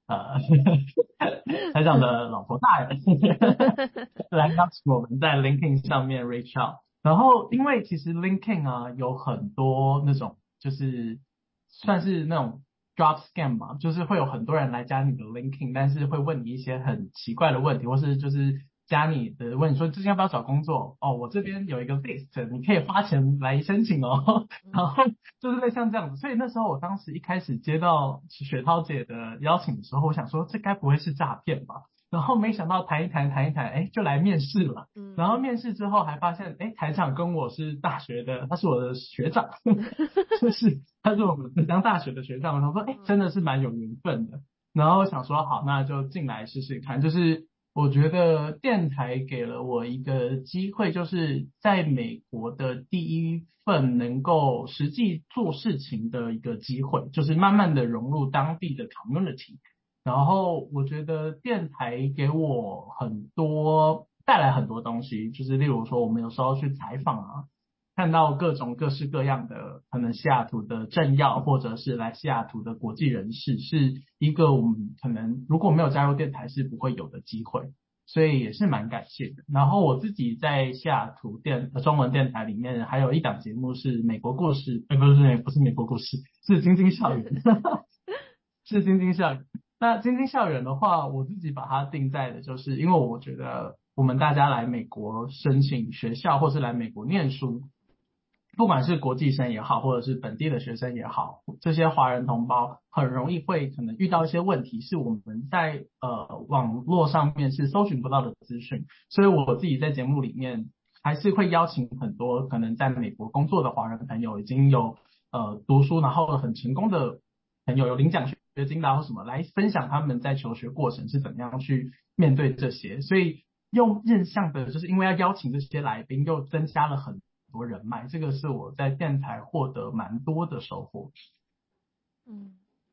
呃台长的老婆大人来邀请我们在 LinkedIn 上面 reach out。然后因为其实 LinkedIn 啊有很多那种就是算是那种 job scam 嘛，就是会有很多人来加你的 LinkedIn， 但是会问你一些很奇怪的问题，或是就是加你的问你说最近要不要找工作哦，我这边有一个 list， 你可以花钱来申请哦，然后就是类似像这样子。所以那时候我当时一开始接到雪涛姐的邀请的时候，我想说这该不会是诈骗吧？然后没想到谈一谈谈一谈，哎，就来面试了。然后面试之后还发现，哎，台长跟我是大学的，他是我的学长，就是他是我们浙江大学的学长。我想说，哎，真的是蛮有缘分的。然后想说，好，那就进来试试看。就是我觉得电台给了我一个机会，就是在美国的第一份能够实际做事情的一个机会，就是慢慢的融入当地的 community。然后我觉得电台给我很多带来很多东西，就是例如说我们有时候去采访啊，看到各种各式各样的可能西雅图的政要或者是来西雅图的国际人士，是一个我们可能如果没有加入电台是不会有的机会，所以也是蛮感谢的。然后我自己在西雅图电中文电台里面还有一档节目是美国故事，呃不是不是美国故事，是晶晶校园是晶晶校园。那晶晶校园的话，我自己把它定在的就是，因为我觉得我们大家来美国申请学校，或是来美国念书，不管是国际生也好，或者是本地的学生也好，这些华人同胞很容易会可能遇到一些问题，是我们在呃网络上面是搜寻不到的资讯，所以我自己在节目里面还是会邀请很多可能在美国工作的华人朋友，已经有呃读书然后很成功的朋友，有领奖学金的或什么，来分享他们在求学过程是怎么样去面对这些。所以用印象的，就是因为要邀请这些来宾，又增加了很多人脉，这个是我在电台获得蛮多的收获。 嗯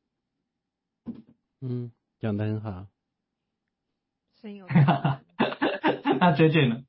嗯，讲得很好。 深有那 J J 呢？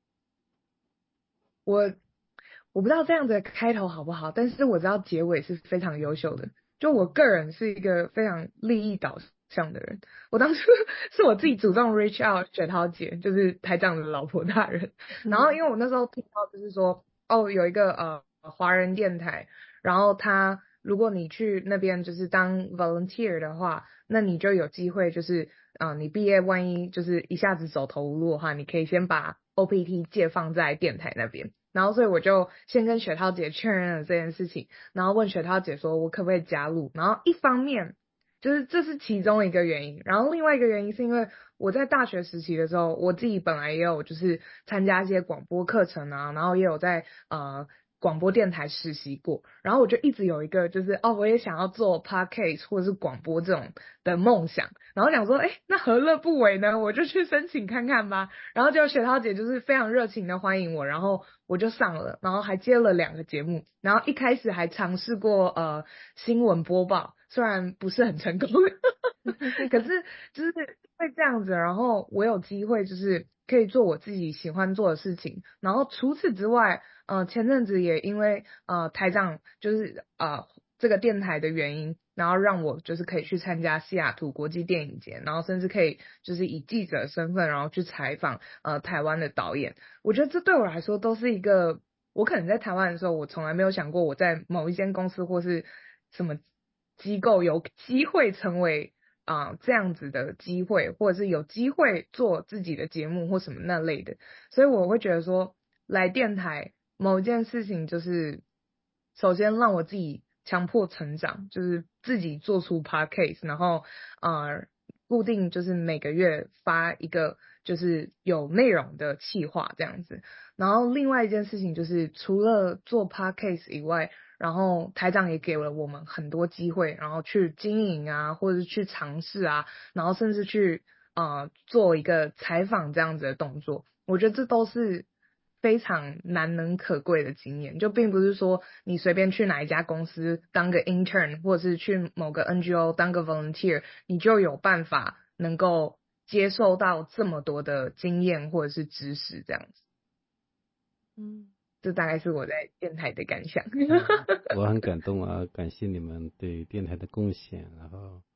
我我不知道这样子的开头好不好，但是我知道结尾是非常优秀的。就我个人是一个非常利益导向的人，我当初是我自己主动 reach out 雪涛姐，就是台长的老婆大人。然后因为我那时候听到就是说，哦，有一个呃华人电台，然后他如果你去那边就是当 volunteer 的话，那你就有机会就是啊、呃、你毕业万一就是一下子走投无路的话，你可以先把 O P T 借放在电台那边。然后所以我就先跟雪涛姐确认了这件事情，然后问雪涛姐说我可不可以加入。然后一方面就是这是其中一个原因，然后另外一个原因是因为我在大学时期的时候，我自己本来也有就是参加一些广播课程啊，然后也有在呃广播电台实习过，然后我就一直有一个就是哦我也想要做 podcast 或者是广播这种的梦想，然后想说哎那何乐不为呢，我就去申请看看吧。然后就雪涛姐就是非常热情的欢迎我，然后我就上了，然后还接了两个节目，然后一开始还尝试过呃新闻播报，虽然不是很成功可是就是会这样子，然后我有机会就是可以做我自己喜欢做的事情。然后除此之外呃前阵子也因为呃台长就是呃这个电台的原因，然后让我就是可以去参加西雅图国际电影节，然后甚至可以就是以记者身份然后去采访呃台湾的导演。我觉得这对我来说都是一个，我可能在台湾的时候我从来没有想过我在某一间公司或是什么机构有机会成为啊、呃、这样子的机会，或者是有机会做自己的节目或什么那类的。所以我会觉得说来电台某一件事情就是首先让我自己强迫成长，就是自己做出 podcast， 然后呃固定就是每个月发一个就是有内容的企划这样子。然后另外一件事情就是除了做 podcast 以外，然后台长也给了我们很多机会，然后去经营啊，或者是去尝试啊，然后甚至去呃做一个采访这样子的动作。我觉得这都是非常难能可贵的经验，就并不是说你随便去哪一家公司当个 intern， 或者是去某个 N G O 当个 volunteer， 你就有办法能够接受到这么多的经验或者是知识这样子。 嗯， 这大概是我在电台的感想。 我很感动啊，感谢你们对电台的贡献，然后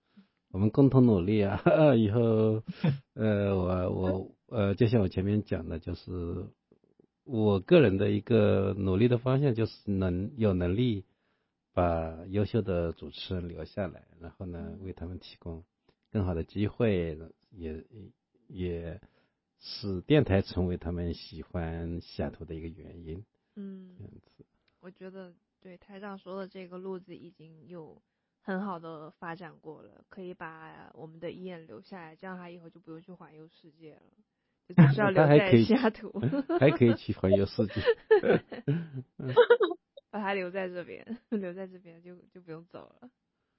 我们共同努力啊！以后，呃，我我呃，就像我前面讲的，就是我个人的一个努力的方向，就是能有能力把优秀的主持人留下来，然后呢，为他们提供更好的机会，也也使电台成为他们喜欢西雅图的一个原因。 嗯，这样子，我觉得对台长说的这个路子已经有很好的发展过了，可以把我们的伊恩留下来，这样他以后就不用去环游世界了，就只是要留在西雅图， 还可以去环游世界， 把他留在这边，留在这边就就不用走了。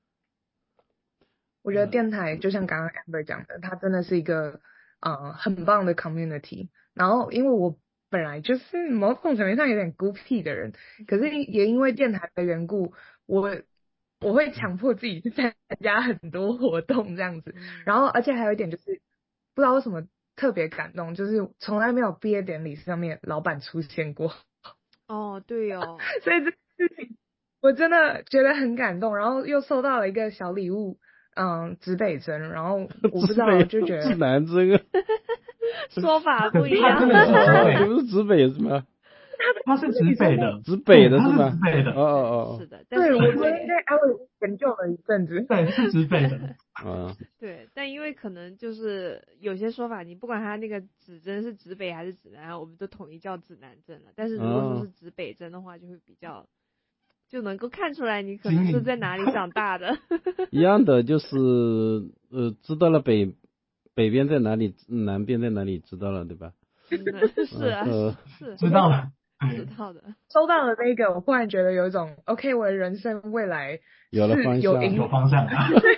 我觉得电台就像刚刚 Amber 讲的，它真的是一个呃很棒的 community。然后因为我本来就是某种层面上有点孤僻的人，可是也因为电台的缘故，我我会强迫自己去参加很多活动这样子。然后而且还有一点就是不知道为什么特别感动，就是从来没有毕业典礼上面老板出现过。 哦，对哦。 所以这事情我真的觉得很感动，然后又收到了一个小礼物。嗯，指北针，然后我不知道，就觉得指南针啊， 说法不一样。 你不是指北是吗？ 他是指北的， 指北的是吗？ 指北的， 哦哦哦， 是的。 对，我昨天在 L 研究了一阵子， 对，是指北的。 啊， 对，但因为可能就是有些说法，你不管它那个指针是指北还是指南，我们都统一叫指南针了。但是如果说是指北针的话，就会比较。就能够看出来你可能是在哪里长大的。 一样的，就是呃，知道了北北边在哪里，南边在哪里，知道了对吧？ 嗯，是啊， 呃、 是知道了， 知道的。 收到了那个，我忽然觉得有一种 OK， 我的人生未来有了方向， 有有方向。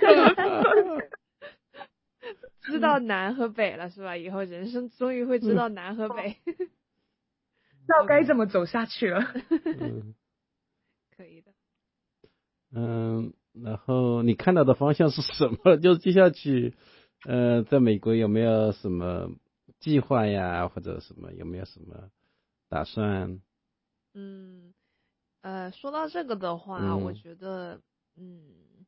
知道南和北了是吧？以后人生终于会知道南和北， 知道该怎么走下去了。 嗯可以的。 嗯，然后你看到的方向是什么？就是接下去，呃，在美国有没有什么计划呀，或者什么有没有什么打算？ 嗯，呃，说到这个的话， 嗯、 我觉得，嗯，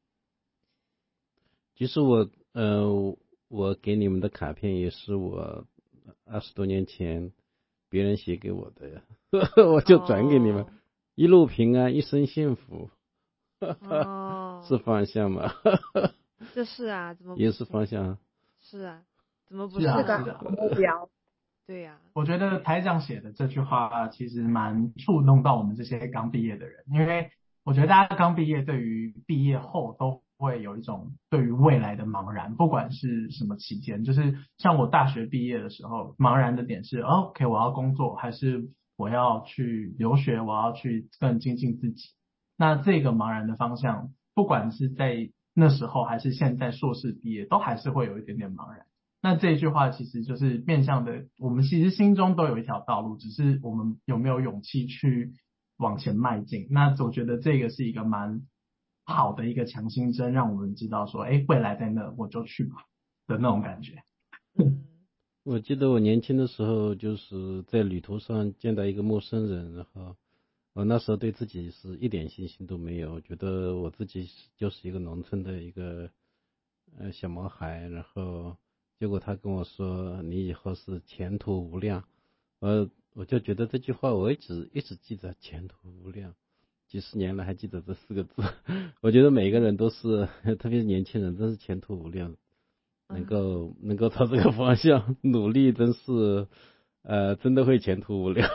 其实我，呃，我给你们的卡片也是我二十多年前别人写给我的呀，我就转给你们。哦，一路平安，一生幸福， 哦， 是方向吗？ 这是啊，怎么也是方向？ 是啊，怎么不是啊？ 是的，目标。 对呀、啊， 我觉得台长写的这句话其实蛮触动到我们这些刚毕业的人，因为我觉得大家刚毕业，对于毕业后都会有一种对于未来的茫然，不管是什么期间，就是像我大学毕业的时候，茫然的点是、哦、，OK， 我要工作还是？我要去留学，我要去更精进自己。那这个茫然的方向，不管是在那时候还是现在硕士毕业，都还是会有一点点茫然。那这句话其实就是面向的，我们其实心中都有一条道路，只是我们有没有勇气去往前迈进。那我觉得这个是一个蛮好的一个强心针，让我们知道说，哎，未来在那，我就去吧的那种感觉。 嗯。 我记得我年轻的时候，就是在旅途上见到一个陌生人，然后我那时候对自己是一点信心都没有，我觉得我自己就是一个农村的一个呃小毛孩，然后结果他跟我说你以后是前途无量，我我就觉得这句话我一直一直记着前途无量，几十年了还记得这四个字。我觉得每个人都是，特别是年轻人，真是前途无量。能够能够朝这个方向努力，真是呃，真的会前途无量。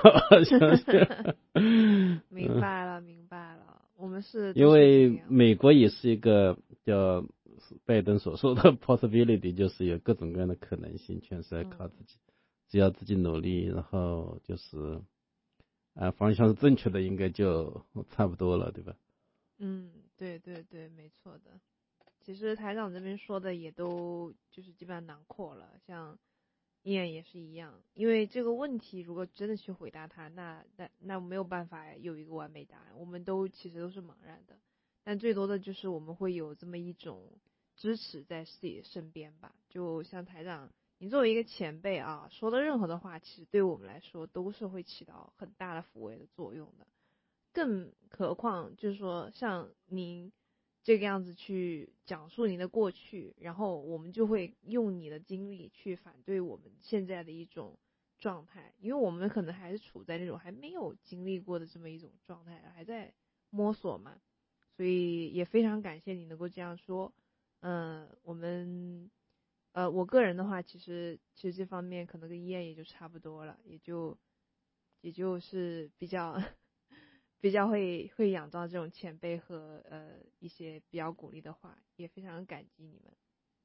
明白了，明白了，我们是因为美国也是一个叫拜登所说的 possibility， 就是有各种各样的可能性，全是要靠自己，嗯、只要自己努力，然后就是啊、呃、方向是正确的，应该就差不多了，对吧？ 嗯，对对对，没错的。其实台长这边说的也都就是基本上囊括了，像伊恩也是一样，因为这个问题如果真的去回答它，那那那没有办法有一个完美答案，我们都其实都是茫然的，但最多的就是我们会有这么一种支持在自己身边吧。就像台长，你作为一个前辈啊，说的任何的话，其实对我们来说都是会起到很大的抚慰的作用的，更何况就是说像您。 这个样子去讲述你的过去，然后我们就会用你的经历去反对我们现在的一种状态，因为我们可能还是处在那种还没有经历过的这么一种状态，还在摸索嘛，所以也非常感谢你能够这样说。嗯、呃，我们呃，我个人的话，其实其实这方面可能跟伊恩也就差不多了，也就也就是比较比较会会仰仗这种前辈和呃一些比较鼓励的话，也非常感激你们。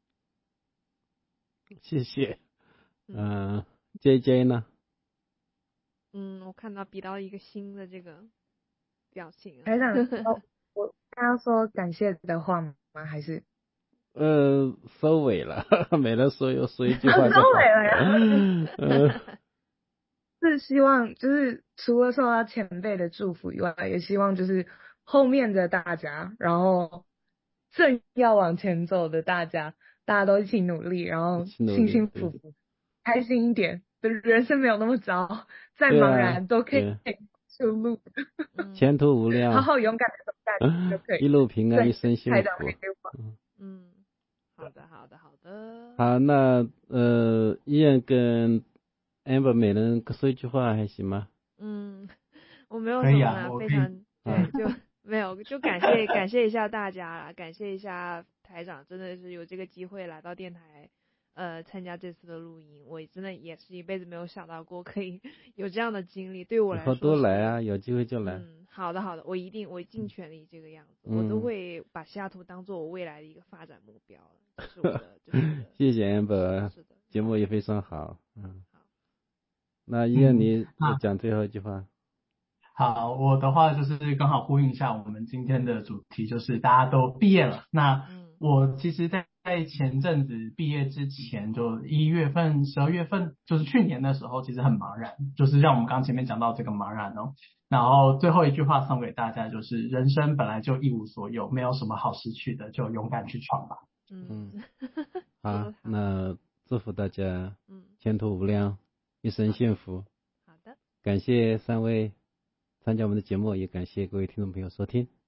谢谢。嗯、呃、，J J 呢？ 嗯，我看到比到一个新的这个表情啊。 台长，我刚刚说感谢的话吗？还是？ 呃，收尾了，没了说又说一句话就好。 收尾了呀。 呃， 是希望就是除了受到前辈的祝福以外，也希望就是后面的大家，然后正要往前走的大家，大家都一起努力，然后幸幸福福，开心一点。人生没有那么糟，再茫然都可以出路。 前途无量， 好好勇敢的走下去就可以， 一路平安，一生幸福。 嗯，好的，好的，好的。 好，那呃，伊恩跟 Amber 每人说一句话还行吗？ 嗯，我没有什么啦，非常对，就没有，就感谢感谢一下大家啦，感谢一下台长，真的是有这个机会来到电台。呃，参加这次的录音，我真的也是一辈子没有想到过可以有这样的经历，对我来说。以后多来啊，有机会就来。 嗯，好的好的，我一定我尽全力这个样子，嗯、我都会把西雅图当做我未来的一个发展目标了。这是我的，这是我的。 谢谢 Amber， 是的， 节目也非常好。嗯， 好。 那伊恩你讲最后一句话。 嗯好，我的话就是刚好呼应一下我们今天的主题，就是大家都毕业了。那我其实在在前阵子毕业之前，就一月份、十二月份，就是去年的时候，其实很茫然，就是像我们刚前面讲到这个茫然哦。然后最后一句话送给大家，就是人生本来就一无所有，没有什么好失去的，就勇敢去闯吧。 嗯， 好，那祝福大家前途无量，一生幸福。 好的， 感谢三位参加我们的节目，也感谢各位听众朋友收听。